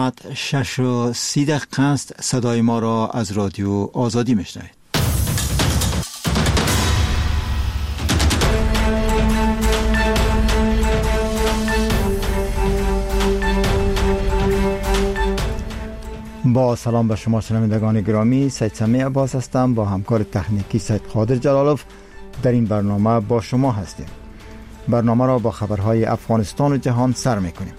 6:30 است. صدای ما را از رادیو آزادی میشنوید. با سلام به شما شنوندگان گرامی، سید سمیع عباس هستم. با همکار تکنیکی سید قادر جلالوف در این برنامه با شما هستیم. برنامه را با خبرهای افغانستان و جهان سر میکنیم.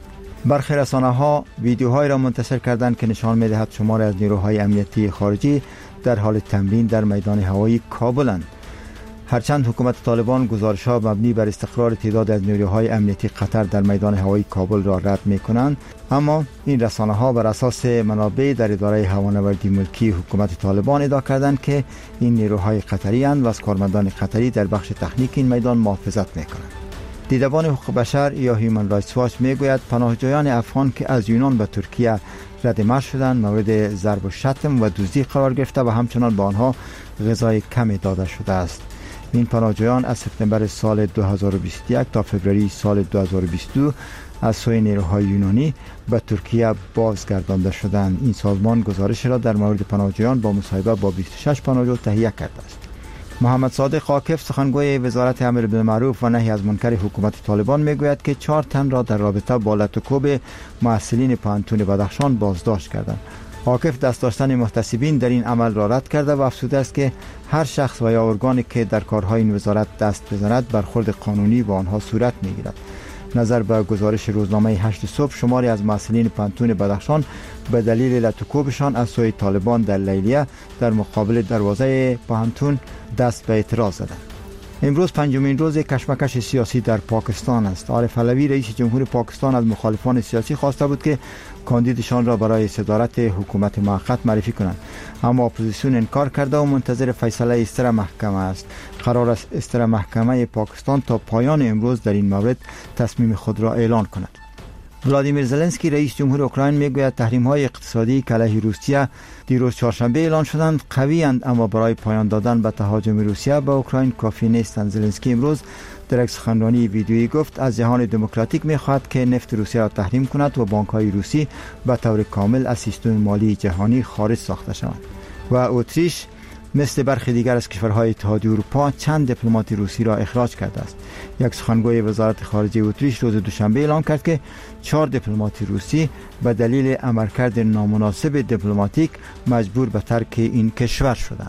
برخی رسانه‌ها ویدیوهایی را منتشر کردند که نشان می‌دهد شماری از نیروهای امنیتی خارجی در حال تمرین در میدان هوایی کابلند. هرچند حکومت طالبان گزارش‌ها مبنی بر استقرار تعداد از نیروهای امنیتی قطر در میدان هوایی کابل را رد می‌کنند، اما این رسانه‌ها بر اساس منابع در اداره هوانوردی ملکی حکومت طالبان ادعا کردند که این نیروهای قطری اند و از کارمندان قطری در بخش تکنیک این میدان محافظت می‌کنند. دیدبان حقوق بشر یا هیومن رایتس واچ میگوید پناهجویان افغان که از یونان به ترکیه ردمر شدند مورد ضرب و شتم و دزدی قرار گرفته و همچنان به آنها غذای کمی داده شده است. این پناهجویان از سپتامبر سال 2021 تا فوریه سال 2022 از سوی نیروهای یونانی به ترکیه بازگردانده شدند. این سازمان گزارش را در مورد پناهجویان با مصاحبه با 26 پناهجو تهیه کرده است. محمد صادق عاکف سخنگوی وزارت امر بالمعروف و نهی از منکر حکومت طالبان میگوید که 4 تن را در رابطه با لطوکوب محصلین پانتون بدخشان بازداشت کردند. عاکف دست داشتن محتسبین در این عمل را رد کرده و افزوده است که هر شخص و یا ارگانی که در کارهای این وزارت دست بزند برخورد قانونی با آنها صورت میگیرد. نظر به گزارش روزنامه 8 صبح شماری از محصلین پانتون بدخشان به دلیل لطوکوبشان از سوی طالبان در لیلیه در مقابل دروازه پانتون دست به اعتراض زدند. امروز پنجمین روز کشمکش سیاسی در پاکستان است. عارف علوی رئیس جمهور پاکستان از مخالفان سیاسی خواسته بود که کاندیدشان را برای صدارت حکومت موقت معرفی کنند، اما اپوزیسیون انکار کرده و منتظر فیصله استر محکمه است. قرار است استر محکمه پاکستان تا پایان امروز در این مورد تصمیم خود را اعلان کند. ولادیمیر زلنسکی رئیس جمهور اوکراین میگوید تحریم‌های اقتصادی که علیه روسیه دیروز چهارشنبه اعلان شدند قوی‌اند، اما برای پایان دادن به تهاجم روسیه به اوکراین کافی نیستند. زلنسکی امروز در یک سخنرانی ویدیویی گفت از جهان دموکراتیک می‌خواهد که نفت روسیه را تحریم کند و بانک‌های روسی به طور کامل از سیستم مالی جهانی خارج ساخته شوند. و اتریش مثل برخی دیگر از کشورهای اتحادیه اروپا چند دیپلمات روسی را اخراج کرده است. یک سخنگوی وزارت خارجه اتریش روز دوشنبه اعلام کرد که 4 دیپلمات روسی به دلیل عملکرد نامناسب دیپلماتیک مجبور به ترک این کشور شدند.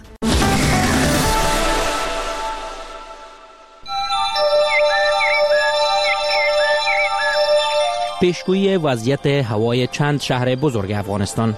پیشگویی وضعیت هوای چند شهر بزرگ افغانستان.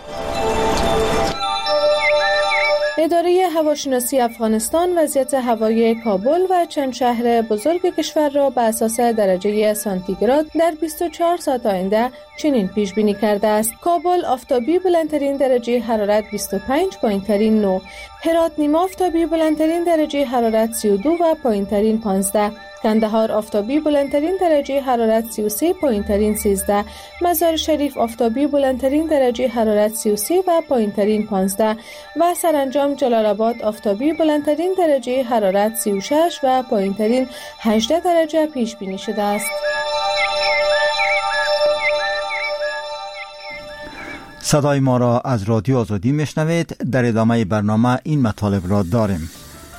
اداره هواشناسی افغانستان وضعیت هوایی کابل و چند شهر بزرگ کشور را به اساس درجه سانتیگراد در 24 ساعت آینده چنین پیش بینی کرده است: کابل آفتابی بلندترین درجه حرارت 25، پایینترین 9. هرات نیمه آفتابی بلندترین درجه حرارت 32 و پایینترین 15. کندهار آفتابی بلندترین درجه حرارت 33، پایینترین 13. مزار شریف آفتابی بلندترین درجه حرارت 33 و پایینترین 15 و سرانجام جلال آباد آفتابی بلندترین درجه حرارت 36 و پایینترین 18 درجه پیش بینی شده است. صدای ما را از رادیو آزادی میشنوید. در ادامه برنامه این مطالب را داریم.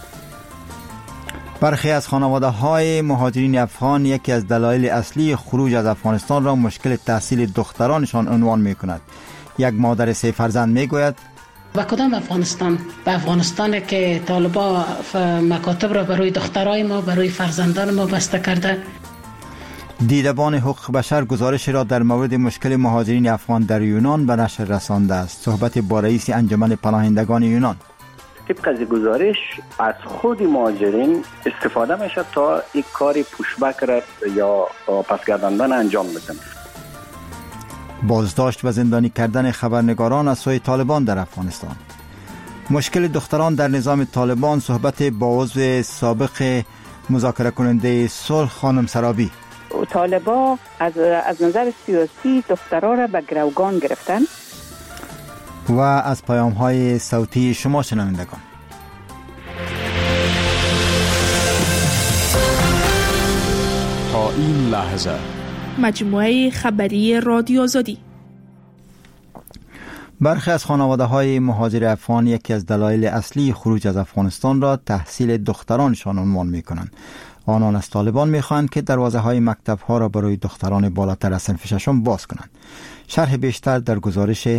برخی از خانواده‌های مهاجرین افغان یکی از دلایل اصلی خروج از افغانستان را مشکل تحصیل دخترانشان عنوان می‌کند. یک مادر 3 فرزند می‌گوید و کدام افغانستان؟ به افغانستان که طالبان مکاتب را برای دخترای ما، برای فرزندان ما بسته کرده. دیدبان حقوق بشر گزارش را در مورد مشکل مهاجرین افغان در یونان به نشر رسانده است. صحبت با رئیس انجمن پناهندگان یونان. طبق از گزارش از خود مهاجرین استفاده میشه تا یک کاری پوشبک را یا پسگرداندن انجام بدن. بازداشت و زندانی کردن خبرنگاران از سوی طالبان در افغانستان. مشکل دختران در نظام طالبان. صحبت با عضو سابق مذاکره کننده صلح خانم سرابی. طالبان از نظر سیاسی دخترها را به گروگان گرفتن. و از پیام‌های صوتی شما شنوندگان. تا این لحظه مجموعه خبری رادیو آزادی. برخی از خانواده‌های مهاجر افغان یکی از دلایل اصلی خروج از افغانستان را تحصیل دخترانشان عنوان می‌کنند. آنان از طالبان می‌خواهند که دروازه‌های مکتب‌ها را برای دختران بالاتر از صنف ششم باز کنند. شرح بیشتر در گزارش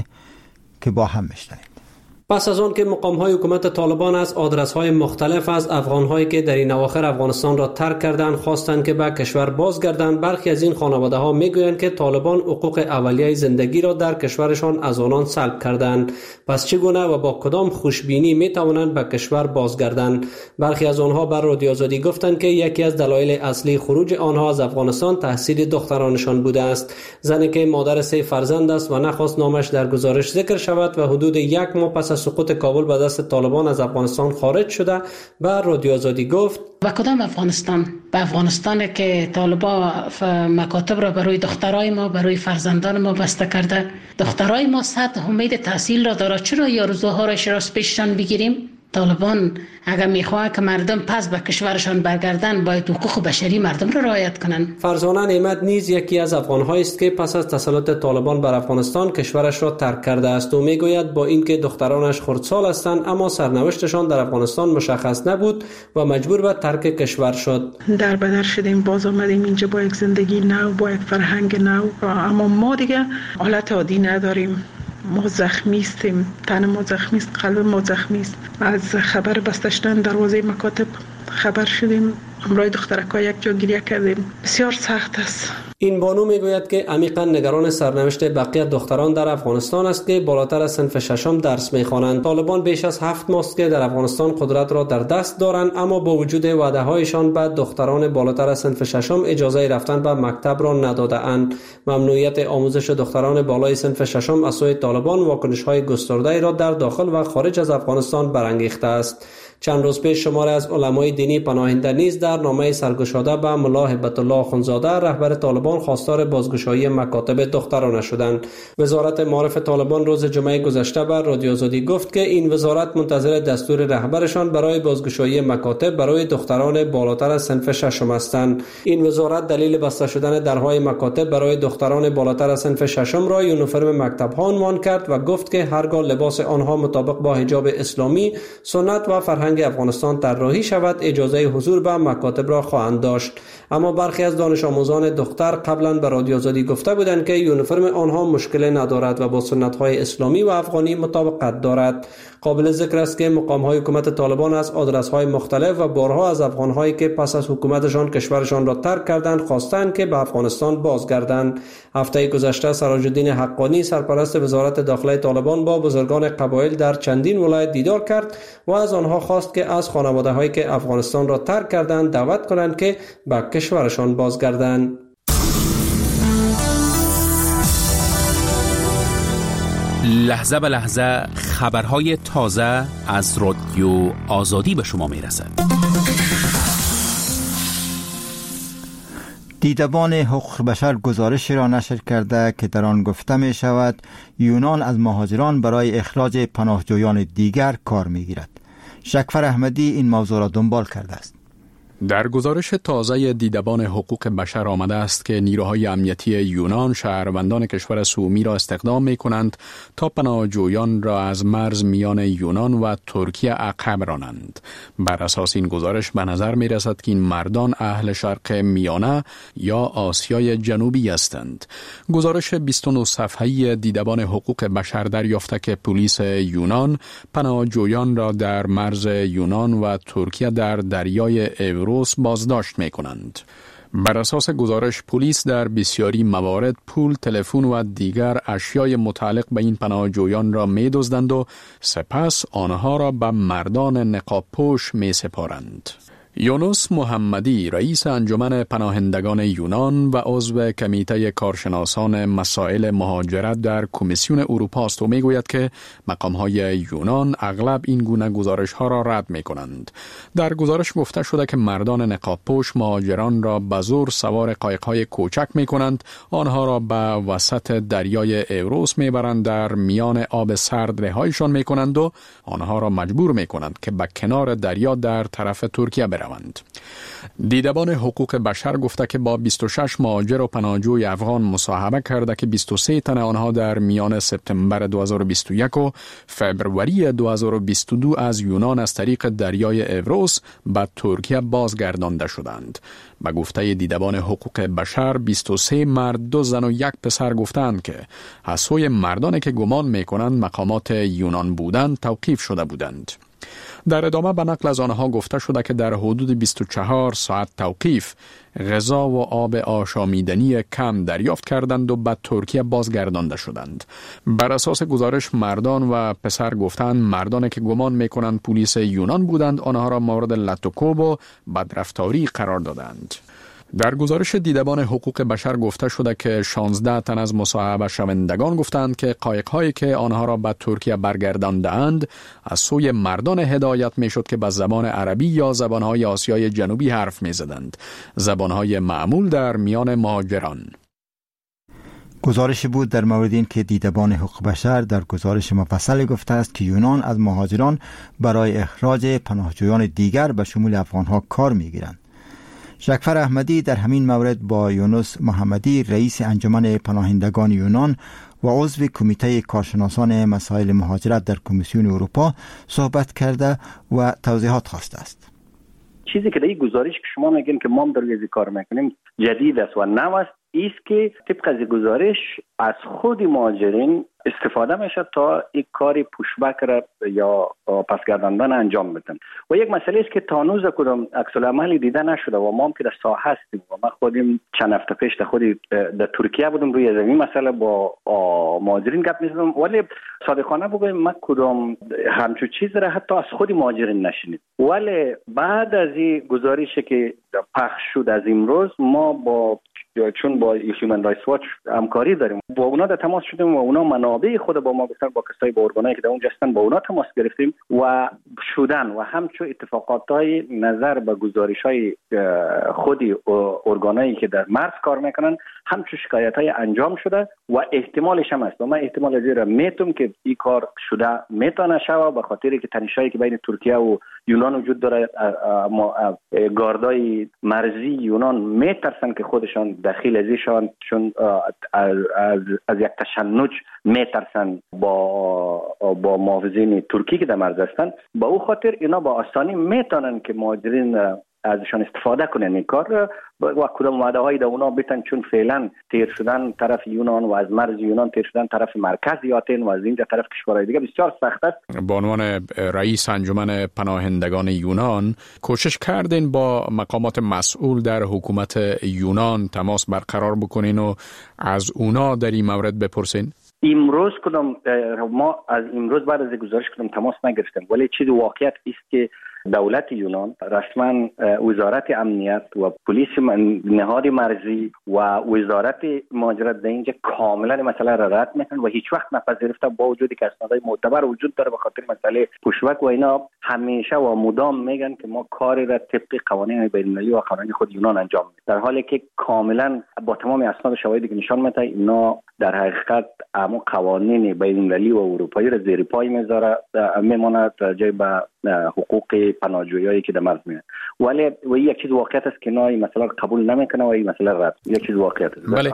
که با هم می‌شنویم. پس از آن که مقام‌های حکومت طالبان از آدرس‌های مختلف از افغان‌هایی که در این اواخر افغانستان را ترک کردند خواستند که به کشور بازگردند، برخی از این خانواده‌ها می‌گویند که طالبان حقوق اولیه زندگی را در کشورشان از آنان سلب کردند. پس چگونه و با کدام خوشبینی می‌توانند به کشور بازگردند؟ برخی از آنها بر رادیو آزادی گفتند که یکی از دلایل اصلی خروج آنها از افغانستان تحصیل دخترانشان بوده است. زنی که مادر 3 فرزند است و نخواست نامش در گزارش ذکر شود و حدود 1 ماه پس از سقوط کابل به دست طالبان از افغانستان خارج شده به رادیو آزادی گفت: و کدام افغانستان؟ به افغانستان که طالبان مکاتب را برای دخترای ما، برای فرزندان ما بسته کرده. دخترای ما سطح امید تحصیل را داره، چرا یارزوها را شراس پیششان بگیریم؟ طالبان اگر میخواه که مردم پس به کشورشان برگردن باید حقوق بشری مردم را رعایت کنند. فرزانه نعمت نیز یکی از افغان‌هایی است که پس از تسلط طالبان بر افغانستان کشورش را ترک کرده است و میگوید با اینکه دخترانش خردسال هستند اما سرنوشتشان در افغانستان مشخص نبود و مجبور به ترک کشور شد. در بدر شدیم، باز آمدیم اینجا با یک زندگی نو، با یک فرهنگ نو، اما ما دیگه حالت عادی نداریم. ما زخمی استیم، تن ما زخمی است، قلب ما زخمی است. از خبر بسته شدن دروازه مکاتب خبر شدیم، امروز دخترکا یک جا گریه کردیم. بسیار سخت است. این بانو میگوید که عمیقا نگران سرنوشت بقیه دختران در افغانستان است که بالاتر از صنف ششم درس میخوانند. طالبان بیش از 7 ماه است که در افغانستان قدرت را در دست دارند، اما با وجود وعده هایشان به دختران بالاتر از صنف ششم اجازه رفتن به مکتب را نداده اند. ممنوعیت آموزش دختران بالای صنف ششم از سوی طالبان واکنش های گسترده را در داخل و خارج از افغانستان برانگیخته است. چند روز پیش شماری از علمای دینی پناهنده نیز در نامه سرگشاده به ملا هبت الله اخوندزاده رهبر طالبان خواستار بازگشایی مکاتب دخترانه شدند. وزارت معارف طالبان روز جمعه گذشته بر رادیو آزادی گفت که این وزارت منتظر دستور رهبرشان برای بازگشایی مکاتب برای دختران بالاتر از صنف ششم هستند. این وزارت دلیل بسته شدن درهای مکاتب برای دختران بالاتر از صنف ششم را یونیفرم مکتب‌ها عنوان کرد و گفت که هرگاه لباس آنها مطابق با حجاب اسلامی، سنت و فرهنگ افغانستان طراحی شود اجازه حضور به مکاتب را خواهند داشت. اما برخی از دانش آموزان دختر قبلا به رادیو آزادی گفته بودند که یونیفرم آنها مشکل ندارد و با سنت‌های اسلامی و افغانی مطابقت دارد. قابل ذکر است که مقام‌های حکومت طالبان از آدرس‌های مختلف و بارها از افغان‌هایی که پس از حکومتشان کشورشان را ترک کردند خواستند که به افغانستان بازگردند. هفته گذشته سراج الدین حقانی سرپرست وزارت داخله طالبان با بزرگان قبایل در چندین ولایت دیدار کرد و از آنها خواست که از خانواده‌هایی که افغانستان را ترک کردند دعوت کنند که به کشورشان بازگردند. لحظه به لحظه خبرهای تازه از رادیو آزادی به شما میرسد. دیدبان حقوق بشر گزارشی را نشر کرده که در آن گفته می شود یونان از مهاجران برای اخراج پناهجویان دیگر کار می گیرد. شکفر احمدی این موضوع را دنبال کرده است. در گزارش تازه دیدبان حقوق بشر آمده است که نیروهای امنیتی یونان شهروندان کشور سومی را استخدام می کنند تا پناهجویان را از مرز میان یونان و ترکیه عقب رانند. بر اساس این گزارش به نظر می رسد که این مردان اهل شرق میانه یا آسیای جنوبی هستند. گزارش 29 صفحه‌ای دیدبان حقوق بشر دریافته که پلیس یونان پناهجویان را در مرز یونان و ترکیه در دریای اوروس بازداشت می کنند. بر اساس گزارش پلیس در بسیاری موارد پول، تلفن و دیگر اشیای متعلق به این پناهجویان را می دزدند و سپس آنها را به مردان نقاب پوش می سپارند. یونس محمدی رئیس انجمن پناهندگان یونان و عضو کمیته کارشناسان مسائل مهاجرت در کمیسیون اروپا است و میگوید که مقام‌های یونان اغلب این گونه گزارش‌ها را رد می‌کنند. در گزارش گفته شده که مردان نقاب‌پوش مهاجران را به زور سوار قایق‌های کوچک می‌کنند، آنها را به وسط دریای اوروس می‌برند، در میان آب سرد رهایشان می‌کنند و آنها را مجبور می‌کنند که به کنار دریا در طرف ترکیه بروند. روند. دیدبان حقوق بشر گفته که با 26 مهاجر و پناهجوی افغان مصاحبه کرده که 23 تن آنها در میان سپتامبر 2021 و فوریه 2022 از یونان از طریق دریای اوروس به ترکیه بازگردانده شدند. به گفته دیدبان حقوق بشر 23 مرد، 2 زن و 1 پسر گفتند که از سوی مردانی که گمان می‌کنند مقامات یونان بودند توقیف شده بودند. در ادامه به نقل از آنها گفته شده که در حدود 24 ساعت توقیف غذا و آب آشامیدنی کم دریافت کردند و به ترکیه بازگردانده شدند. بر اساس گزارش مردان و پسر گفتند مردانی که گمان میکنند پلیس یونان بودند آنها را مورد لطوکوب و بدرفتاری قرار دادند. در گزارش دیدبان حقوق بشر گفته شده که 16 تن از مصاحبه شوندگان گفتند که قایق‌هایی که آنها را به ترکیه برگرداندند از سوی مردان هدایت میشد که به زبان عربی یا زبان‌های آسیای جنوبی حرف می‌زدند، زبان‌های معمول در میان مهاجران. گزارش بود در مورد این که دیدبان حقوق بشر در گزارش مفصل گفته است که یونان از مهاجران برای اخراج پناهجویان دیگر به شمول افغان‌ها کار می‌گیرند. شکفر احمدی در همین مورد با یونس محمدی رئیس انجمن پناهندگان یونان و عضو کمیته کارشناسان مسائل مهاجرت در کمیسیون اروپا صحبت کرده و توضیحات خواسته است. چیزی که در این گزارش که شما میگین که ما هم در این کار میکنیم جدید است و نو است، ایست که طبق از گزارش از خود مهاجرین استفاده میشه تا یک کاری پوشبک را یا پسگرداندن انجام بدن و یک مسئله است که تا هنوز کدام عکس العملی دیده نشده و ما هم که در ساحه هستیم و ما خودیم چند هفته پیش در ترکیه بودم روی زمین مسئله با مهاجرین گپ می‌زدم، ولی صادقانه بگویم ما کدام همچون چیز را حتی از خود مهاجرین نشنید. ولی بعد از این گزارشی که پخش شد از امروز ما چون با هیومن رایتس واچ همکاری داریم با اونا در تماس شدیم و اونا منابع خود با ما گفتن، با کسایی با ارگانایی که در اونجا هستن با اونا تماس گرفتیم و شدن و همچون اتفاقاتای نظر به گزارش‌های خود ارگانایی که در مرز کار میکنن همچون شکایت‌های انجام شده و احتمالش هم است و من احتمال از را میتونم که این کار شده میتونه شوه به خاطری که تنشایی که بین ترکیه و یونان وجود داره. گاردای مرزی یونان میترسن که خودشان داخل ازشان چون از یک تشنج میترسن با محافظین ترکی که در مرز هستن، با او خاطر اینا با آسانی میتونن که مهاجرین ازشان استفاده کنن این کار و کدام وعده های در اونا بتن، چون فعلا تیر شدن طرف یونان و از مرز یونان تیر شدن طرف مرکز آتن و از اینجا طرف کشورهای دیگه بسیار سخت است. با عنوان رئیس انجمن پناهندگان یونان کوشش کردین با مقامات مسئول در حکومت یونان تماس برقرار بکنین و از اونا در این مورد بپرسین؟ امروز ما از امروز بعد از گزارش کدام تماس نگرفتیم، ولی چیز واقعیت است که دولت یونان رسما وزارت امنیت و پلیس نهاد مرزی و وزارت مهاجرت در اینجا کاملا مسئله را رد میکنن و هیچ وقت نپذیرفته، با وجودی که اسنادهای معتبر وجود داره به خاطر مسئله پشتوک و اینا همیشه و مدام میگن که ما کاری را طبق قوانین بین‌المللی و قوانین خود یونان انجام میدیم، در حالی که کاملا با تمام اسناد و شواهدی که نشان میده اینا در حقیقت اما قوانین بین‌المللی و اروپایی را زیر پای میمونه جای به حقوق پناهجویایی که در مرز میاد. ولی یک چیز واقعیت است که این مسئله رو قبول نمیکنه و این مسئله رد، یک چیز واقعیت است. بله.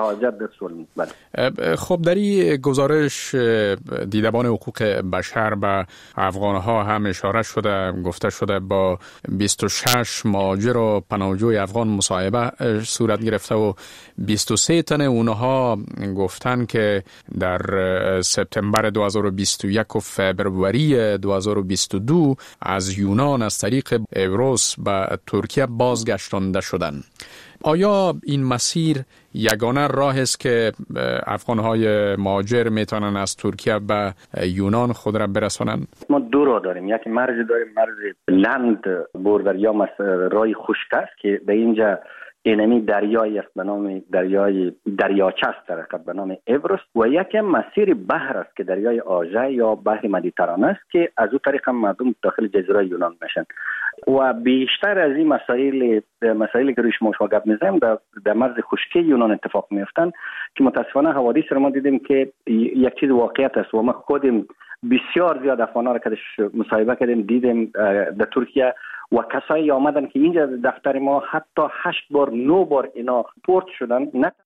بله. خب در این گزارش دیدبان حقوق بشر به افغانها هم اشاره شده، گفته شده با 26 مهاجر و پناهجوی افغان مصاحبه صورت گرفته و 23 تن اونها گفتن که در سپتامبر 2021 و فوریه 2022 از یونان از طریق اوروس به ترکیه بازگشتانده شدند. آیا این مسیر یگانه راه است که افغان‌های مهاجر میتونن از ترکیه به یونان خود را برسانند؟ ما دو راه داریم، یک مرز داریم، مرز لند بوردر یا راه خشک است که در اینجا اینمی دریایی است به نام دریاچه است در حقیقت به نام اوروس و یک مسیر بحر است که دریای آژه یا بحر مدیترانه است که از او طریق مردم داخل جزیره یونان میشن و بیشتر از این مسائلی که روی شما گپ میزنیم در مرز خشکی یونان اتفاق میفتن که متاسفانه حوادث رو ما دیدیم که یک چیز واقعیت است و ما خودیم بسیار زیاد افغان‌ها را که مصاحبه کردیم دیدیم در ترکیه و کسایی آمدن که اینجا دفتر ما حتی 8 بار 9 بار اینا پورت شدن.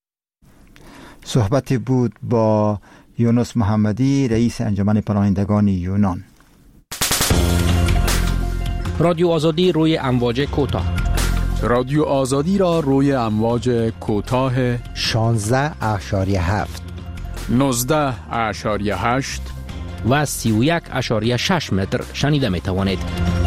صحبتی بود با یونس محمدی، رئیس انجمن پناهندگان یونان. رادیو آزادی روی امواج کوتاه. رادیو آزادی را روی امواج کوتاه 16.7 19.8 و 31.6 متر شنیده می توانید.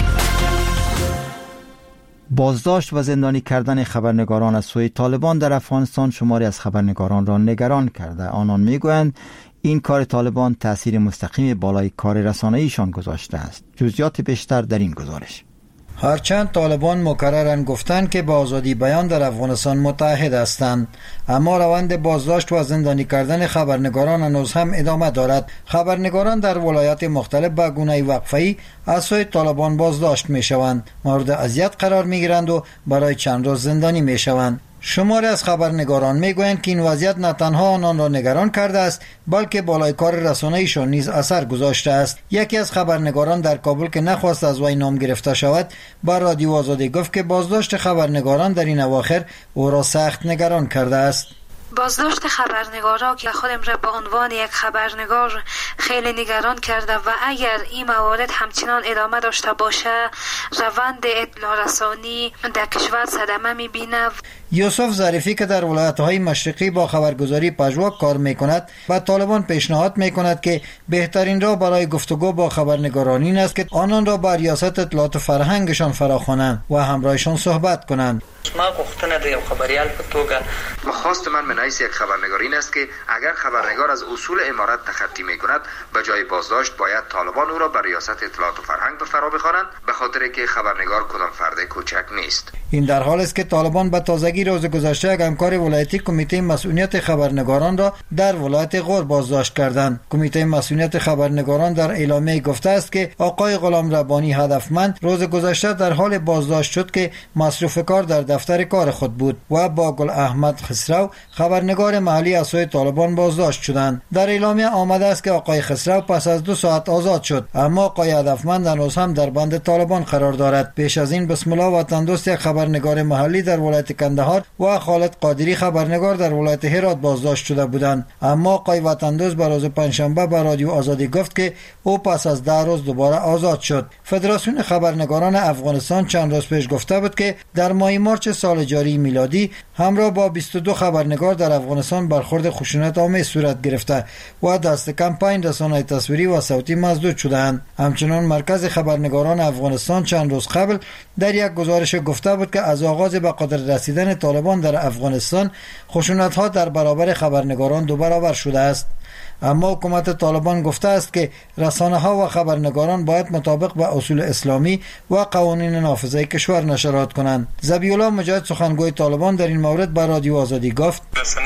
بازداشت و زندانی کردن خبرنگاران از سوی طالبان در افغانستان شماری از خبرنگاران را نگران کرده. آنان میگویند این کار طالبان تأثیر مستقیم بالای کار رسانه‌ایشان گذاشته است. جزئیات بیشتر در این گزارش. هرچند طالبان مکرراً گفتند که با آزادی بیان در افغانستان متحد هستند، اما روند بازداشت و زندانی کردن خبرنگاران هنوز هم ادامه دارد. خبرنگاران در ولایات مختلف به گونه وقفه‌ای از سوی طالبان بازداشت می‌شوند، مورد اذیت قرار می‌گیرند و برای چند روز زندانی می‌شوند. شماری از خبرنگاران میگویند که این وضعیت نه تنها آنان را نگران کرده است، بلکه بالای کار رسانه‌ایشان نیز اثر گذاشته است. یکی از خبرنگاران در کابل که نخواست از وی نام گرفته شود، با رادیو آزادی گفت که بازداشت خبرنگاران در این اواخر او را سخت نگران کرده است. بازداشت خبرنگارا که خودم را به عنوان یک خبرنگار خیلی نگران کرده و اگر این موارد همچنان ادامه داشته باشه روند اطلاع رسانی در کشور صدمه میبینه. یوسف ظریفی که در ولایت‌های مشرقی با خبرگزاری پژواک کار می‌کند و طالبان پیشنهاد می‌کند که بهترین راه برای گفتگو با خبرنگاران این است که آنان را با ریاست اطلاعات فرهنگشان فراخوانند و همراهشان صحبت کنند. ما گفتن در خبریال په توګه مخواست من من حیث یک خبرنگار این است که اگر خبرنگار از اصول امارت تخطی می‌کند به جای بازداشت باید طالبان او را به ریاست اطلاعات و فرهنگ به فرا بخوانند، به خاطر که خبرنگار کدام فرد کوچک نیست. این در حالی است که طالبان به تازگی روز گذشته یک همکار ولایتی کمیته مسئولیت خبرنگاران را در ولایت غور بازداشت کردند. کمیته مسئولیت خبرنگاران در اعلامیه گفته است که آقای غلام ربانی هدفمند روز گذشته در حال بازداشت شد که مصروف کار در دفتر کار خود بود و با گل احمد خسرو خبرنگار محلی از سوی طالبان بازداشت شدند. در اعلامیه آمده است که آقای خسرو پس از 2 ساعت آزاد شد، اما آقای هدفمند هنوز هم در بند طالبان قرار دارد. پیش از این بسم الله وطندوست یک خبرنگار محلی در ولایت کندهار و خالد قادری خبرنگار در ولایت هرات بازداشت شده بودند، اما آقای وطندوست به روز پنجشنبه به رادیو آزادی گفت که او پس از 10 روز دوباره آزاد شد. فدراسیون خبرنگاران افغانستان چند روز پیش گفته بود که در ماه مارس سال جاری میلادی همراه با 22 خبرنگار در افغانستان برخورد خشونت آمیز صورت گرفته و دست کم 5 رسانه‌های تصویری و صوتی مسدود شدند. همچنین مرکز خبرنگاران افغانستان چند روز قبل در یک گزارش گفته بود که از آغاز به قدرت رسیدن طالبان در افغانستان خشونت‌ها در برابر خبرنگاران 2 برابر شده است. اما حکومت طالبان گفته است که رسانه‌ها و خبرنگاران باید مطابق با اصول اسلامی و قوانین نافذه کشور نشرات کنند. ذبیح الله مجاهد سخنگوی طالبان در این مورد به رادیو آزادی گفت: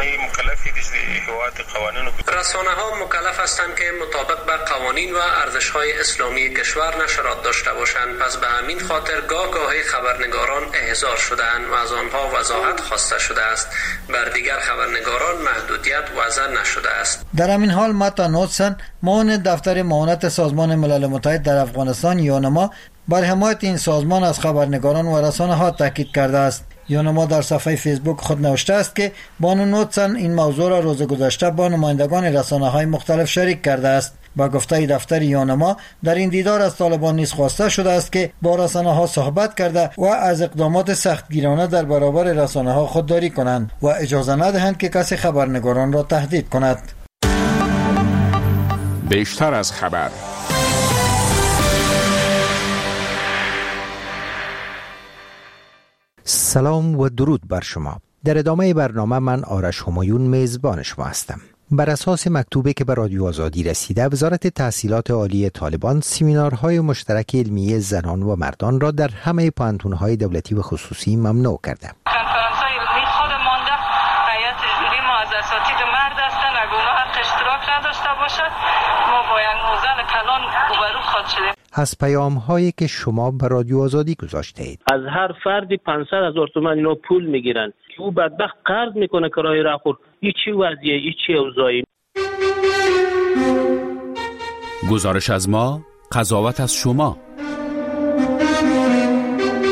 رسانه‌ها مکلف هستند که مطابق با قوانین و ارزش‌های اسلامی کشور نشرات داشته باشند، پس به همین خاطر گاهی خبرنگاران احضار شده‌اند و از آنها وضاحت خواسته شده است. بر دیگر خبرنگاران محدودیت وضع نشده است. در همین حال متا نوتسن معاون دفتر معاونت سازمان ملل متحد در افغانستان یونما بر حمایت این سازمان از خبرنگاران و رسانه‌ها تاکید کرده است. یونما در صفحه فیسبوک خود نوشته است که بانو نوتسن این موضوع را روز گذشته با نمایندگان رسانه‌های مختلف شریک کرده است. با گفته دفتر یونما در این دیدار از طالبان نیز خواسته شده است که با رسانه‌ها صحبت کرده و از اقدامات سختگیرانه در برابر رسانه‌ها خودداری کنند و اجازه ندهند که کسی خبرنگاران را تهدید کند. بیشتر از خبر. سلام و درود بر شما. در ادامه برنامه من آرش همایون میزبان شما هستم. بر اساس مکتوبی که به رادیو آزادی رسیده، وزارت تحصیلات عالی طالبان سمینارهای مشترک علمی زنان و مردان را در همه پوهنتون‌های دولتی و خصوصی ممنوع کرده. کنفرانس‌های علمی خود مانده هیئت جوری ما از اساتید مرد هستند، اگر اونها حق اشتراک نداشته باشد ما با یک موزل کلان روبرو خواهد شدیم. از پیام‌هایی که شما به رادیو آزادی گذاشته اید. از هر فردی 500,000 تومان اینا پول میگیرن که او بدبخت قرض میکنه کرایه را خور. این چی وضعیه؟ این چی اوضاعی؟ گزارش از ما، قضاوت از شما.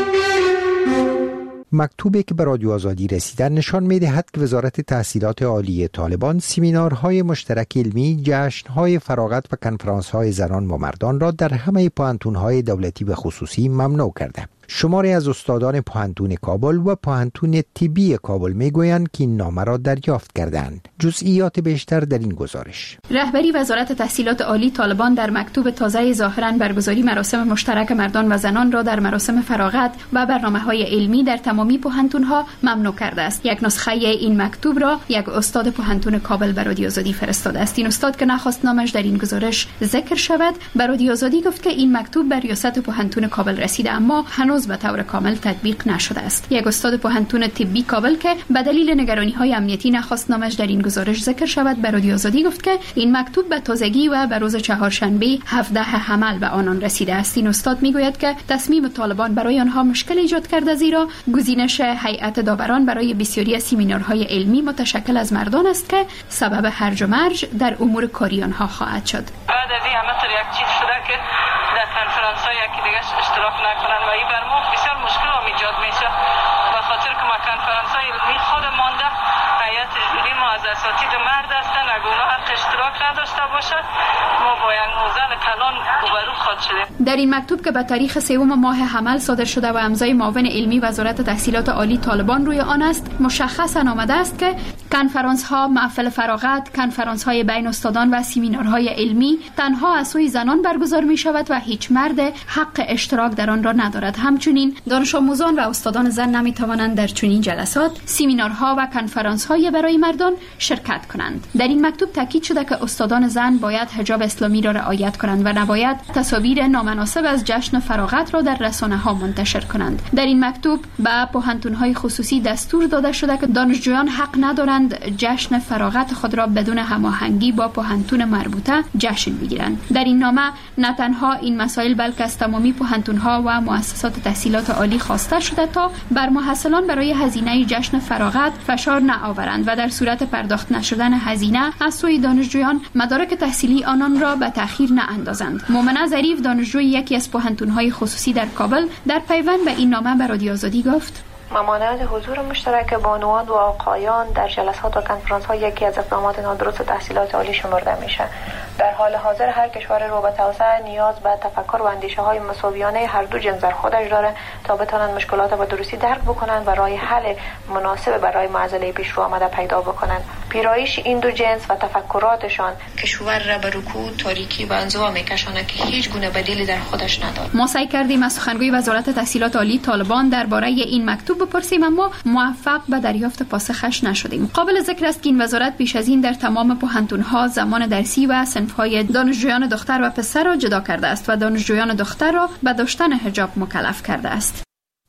مکتوبی که به رادیو آزادی رسیده نشان می‌دهد که وزارت تحصیلات عالی طالبان سمینارهای مشترک علمی، جشن‌های فراغت و کنفرانس‌های زنان و مردان را در همه پوهنتون‌های دولتی و خصوصی ممنوع کرده. شماری از استادان پوهنتون کابل و پوهنتون طبی کابل میگویند که این نامه را دریافت کردند. جزئیات بیشتر در این گزارش. رهبری وزارت تحصیلات عالی طالبان در مکتوب تازه ظاهراً برگزاری مراسم مشترک مردان و زنان را در مراسم فراغت و برنامه‌های علمی در تمامی پوهنتون‌ها ممنوع کرده است. یک نسخه این مکتوب را یک استاد پوهنتون کابل به رادیو آزادی فرستاده است. این استاد که نخواست نامش در این گزارش ذکر شود، به رادیو آزادی گفت که این مکتوب به ریاست پوهنتون کابل رسیده اما هنوز به طور کامل تطبیق نشده است. یک استاد پوهنتون طبی کابل که به دلیل نگرانی‌های امنیتی نخواست نامش در این گزارش ذکر شود، به رادیو آزادی گفت که این مکتوب به تازگی و به روز چهارشنبه 17 حمل به آنان رسیده است. این استاد میگوید که تصمیم طالبان برای آنها مشکل ایجاد کرده، زیرا گزینش هیئت داوران برای بسیاری از سمینارهای علمی متشکل از مردان است که سبب هرج و مرج در امور کاری آنها خواهد شد. بعد از این همه یک چیز شده که در کنفرانس‌های یکی دیگه اشتراک نکنن و این بر ما بسیار مشکل ایجاد میشه، به خاطر که ما کنفرانس‌های علمی خود مانده هیئت جوری ما از اساتید مرد هستن، اگه اونا حق اشتراک نداشته باشد ما با یک موزل کلان روبرو خواهد شدیم. در این مکتوب که به تاریخ 3 ماه حمل صادر شده و امضای معاون علمی وزارت تحصیلات عالی طالبان روی آن است، مشخصاً آمده است که کنفرانس‌ها، محفل فراغت، کنفرانس‌های بین استادان و سمینارهای علمی تنها از سوی زنان برگزار می‌شود و هیچ مرد حق اشتراک در آن را ندارد. همچنین دانش آموزان و استادان زن نمی‌توانند در چنین جلسات، سمینارها و کنفرانس‌های برای مردان شرکت کنند. در این مکتوب تاکید شده که استادان زن باید حجاب اسلامی را رعایت کنند و نباید تصاویر نامناسب از جشن فراغت را در رسانه‌ها منتشر کنند. در این مکتوب به پوهنتون‌های خصوصی دستور داده شده که دانشجویان حق ندارند جشن فراغت خود را بدون هماهنگی با پوهنتون مربوطه جشن بگیرند. در این نامه نه تنها این مسائل بلکه از تمامی پوهنتون‌ها و مؤسسات تحصیلات عالی خواسته شده تا بر محصلان برای هزینه جشن فراغت فشار نآورند و در صورت پرداخت نشدن هزینه از سوی دانشجویان مدارک تحصیلی آنان را به تأخیر ناندازند. مومنه ظریف، دانشجوی یکی از پوهنتون‌های خصوصی در کابل، در پیوند به این نامه به رادیو آزادی گفت: ممانعت حضور مشترک بانوان و آقایان در جلسات و کنفرانس‌ها یکی از اقدامات نادرست تحصیلات عالی شمرده میشه. در حال حاضر هر کشور رو به توسعه نیاز به تفکر و اندیشه‌های مساویانه هر دو جنس در خودش داره تا بتونن مشکلات به درستی درک بکنن و راه حل مناسب برای معضله پیش رو آمده پیدا بکنن. پیرایش این دو جنس و تفکراتشان کشور را به رکود، تاریکی و انزوا میکشونه که هیچ گونه بدیلی در خودش نداره. ما سعی کردیم از سخنگوی وزارت تحصیلات عالی طالبان درباره این مکتوب بپرسیم اما موفق به دریافت پاسخش نشدیم. قابل ذکر است که این وزارت پیش از این در تمام پوهنتون‌ها زمان درسی و صنف‌های دانشجویان دختر و پسر را جدا کرده است و دانشجویان دختر را به داشتن حجاب مکلف کرده است.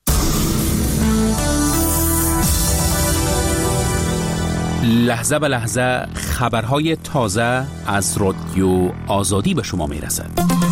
لحظه به لحظه خبرهای تازه از رادیو آزادی به شما میرسد.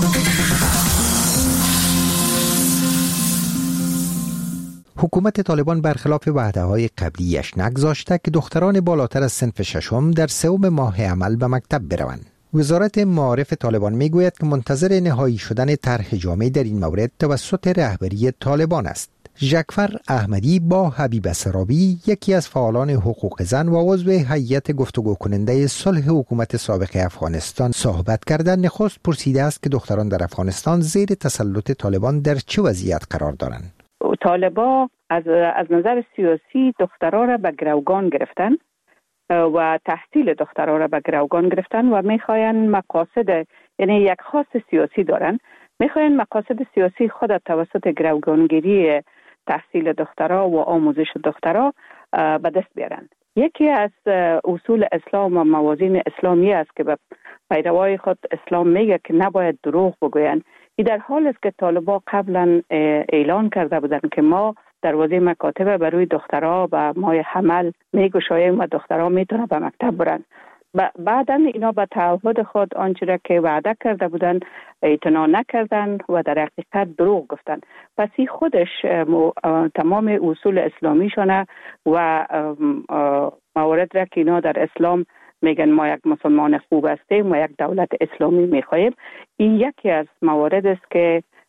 حکومت طالبان برخلاف وعده‌های قبلیش نگذاشته که دختران بالاتر از صنف ششم در 3 ماه عمل به مکتب بروند. وزارت معارف طالبان میگوید که منتظر نهایی شدن طرح جامع در این مورد توسط رهبری طالبان است. ژکفر احمدی با حبیب سرابی، یکی از فعالان حقوق زن و عضو هیئت گفتگو کننده صلح حکومت سابق افغانستان صحبت کردن، نخست پرسیده است که دختران در افغانستان زیر تسلط طالبان در چه وضعیت قرار دارند. طالبان از نظر سیاسی دخترها را به گروگان گرفتن و تحصیل دخترها را به گروگان گرفتن و میخواین مقاصد، یعنی یک خواست سیاسی دارن، میخواین مقاصد سیاسی خود توسط گروگانگیری تحصیل دخترها و آموزش دخترها به دست بیارن. یکی از اصول اسلام و موازین اسلامی است که به پیروای خود اسلام میگه که نباید دروغ بگوین. این در حال است که طالبان قبلا اعلان کرده بودند که ما دروازه مکاتب برای دخترها و ماه حمل میگشاییم و دخترها میتونن به مکتب برن. بعدا اینا به تعهد خود آنچه را که وعده کرده بودن اعتنا نکردن و در حقیقت دروغ گفتن. پس این خودش تمام اصول اسلامیشونه و موارد را که اینا در اسلام میگن ما یک مسلمان خوب هستیم و یک دولت اسلامی میخواهیم، این یکی از موارد است که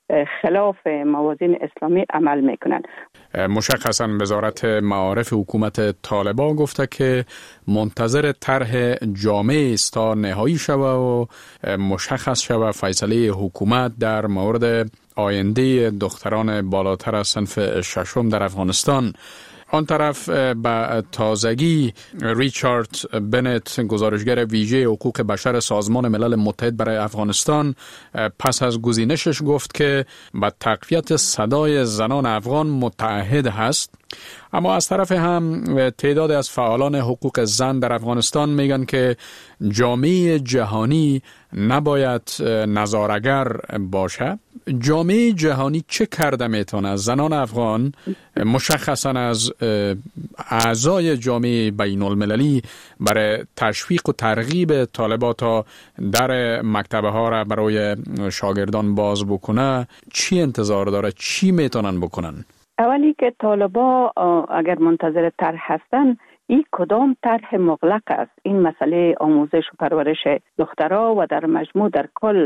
خلاف موازین اسلامی عمل میکنن. مشخصاً وزارت معارف حکومت طالبان گفته که منتظر طرح جامع است تا نهایی شوه و مشخص شوه فیصله حکومت در مورد آینده دختران بالاتر از صنف ششم در افغانستان. آن طرف به تازگی ریچارد بنت، گزارشگر ویژه حقوق بشر سازمان ملل متحد برای افغانستان، پس از گزینشش گفت که به تقویت صدای زنان افغان متعهد هست. اما از طرف هم تعداد از فعالان حقوق زن در افغانستان میگن که جامعه جهانی نباید نظاره‌گر باشه. جامعه جهانی چه کرده میتونه زنان افغان، مشخصا از اعضای جامعه بین المللی، برای تشویق و ترغیب طالبات تا در مکتبه ها را برای شاگردان باز بکنه؟ چی انتظار داره؟ چی میتونن بکنن؟ اولی که طالبا اگر منتظر طرح هستن، این کدام طرح مغلق است؟ این مسئله آموزش و پرورش دخترها و در مجموع در کل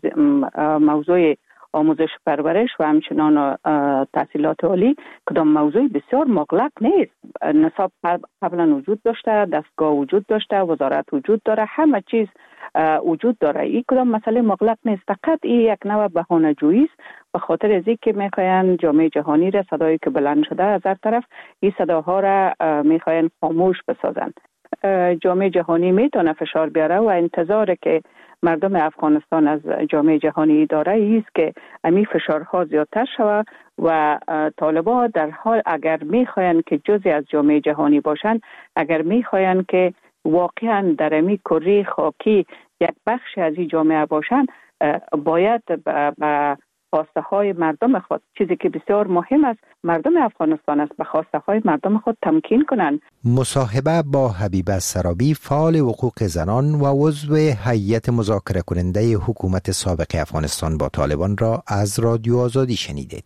موضوع آموزش و پرورش و همچنان تحصیلات عالی کدام موضوع بسیار مغلق نیست. نصاب قبلا وجود داشته، دستگاه وجود داشته، وزارت وجود داره، همه چیز وجود داره. این کدام مسئله مغلق نیست، فقط این یک نوع بهانه‌جویی است به خاطر از اینکه میخواین جامعه جهانی را، صدایی که بلند شده از هر طرف، این صداها را میخواین خاموش بسازن. جامعه جهانی میتونه فشار بیاره و انتظار که مردم افغانستان از جامعه جهانی داره ایست که امی فشارها زیادتر شود و طالبان در حال اگر میخواین که جزئی از جامعه جهانی باشن، اگر میخواین که واقعا در امی کره خاکی یک بخش از این جامعه باشن، باید به خواسته های مردم خود، چیزی که بسیار مهم است، مردم افغانستان است، به خواسته های مردم خود تمکین کنند. مصاحبه با حبیبه سرابی، فعال حقوق زنان و عضو هیئت مذاکره کننده حکومت سابق افغانستان با طالبان را از رادیو آزادی شنیدید.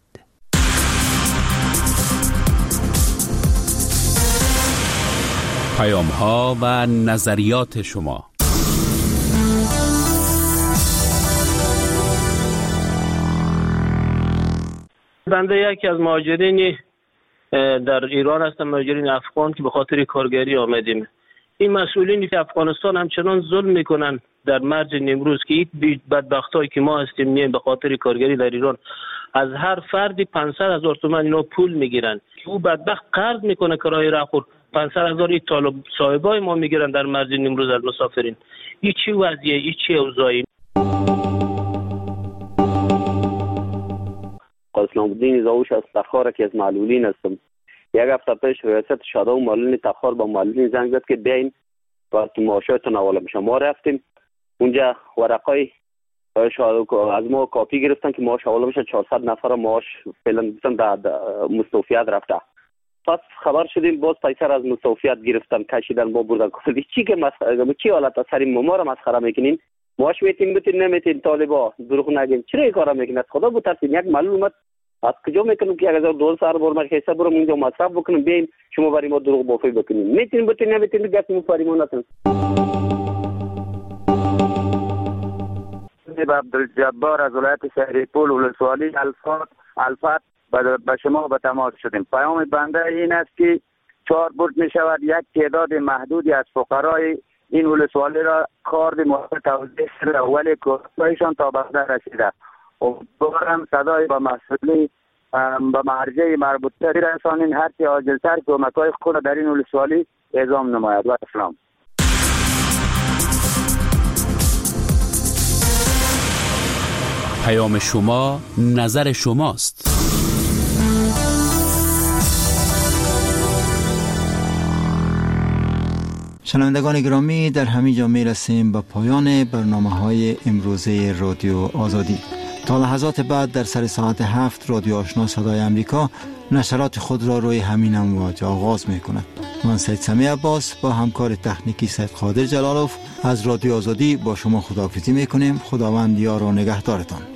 پیام ها و نظریات شما. بنده یکی از مهاجرین در ایران هستم، مهاجرین افغان که به خاطر کارگری آمدیم. این مسئولینی که افغانستان همچنان ظلم میکنن در مرز نیمروز که این بدبختایی که ما هستیم میایم به خاطر کارگری در ایران، از هر فردی 500,000 تومان اینا پول میگیرن که او بدبخت قرض میکنه کرایه راهخور. 500,000 این طالب صاحبای ما میگیرن در مرز نیمروز از مسافرین. این چی وضعیه؟ این چی اوضاعی؟ اسلام الدین زاوش از تخار که از معلولین هستم. یک هفته پیش ریاست شادو معلولین تخار با معلولین زنگ زد که بیاین و معاشاتون حواله میشه. ما رفتیم اونجا، ورقای از ما کاپی گرفتن که معاش حواله میشه. 400 نفر معاش فعلا در مستوفیت رفته. پس خبر شدیم باز پیسه از مستوفیت گرفتن، کشیدن، با بردن. چی که چی حالت سر ما رو مسخره میکنین؟ معاش میتین بتین نمیتین، طالبا دروغ نگین. چرا این کارا میکنید؟ خدا بترسین. یک معلول اومد از کجا میکنم که 1200 برم حساب برم اونجا مصرف بکنم، بیاین شما برای ما دروغ بافی بکنین. میتین بتین نمیتین گپ مو فریمون نتون. عبدالجبار از ولایت شهریپور ولسوالی الفات به شما به تماس شدیم. پیام بنده این است که 4 برج می شود یک تعداد محدودی از فقرای این ولسوالی را کارد موفق توضیح شده ولی کارشان تا بنده رسیده. بارم صدای با مسئولی به مرجع مربوطه رسانین هر چه عاجلتر کمک‌های خود در این ولسوالی اعزام نماید. و اسلام. پیام شما نظر شماست. شنوندگان گرامی، در همین جا می رسیم به پایان برنامه‌های امروزه رادیو آزادی. تا لحظات بعد در سر ساعت 7 رادیو آشنا صدای امریکا نشرات خود را روی همین امواج آغاز می کند. من سید سمی عباس با همکار تکنیکی سید قادر جلالوف از رادیو آزادی با شما خداحافظی می کنیم. خداوند یار و نگهدارتان.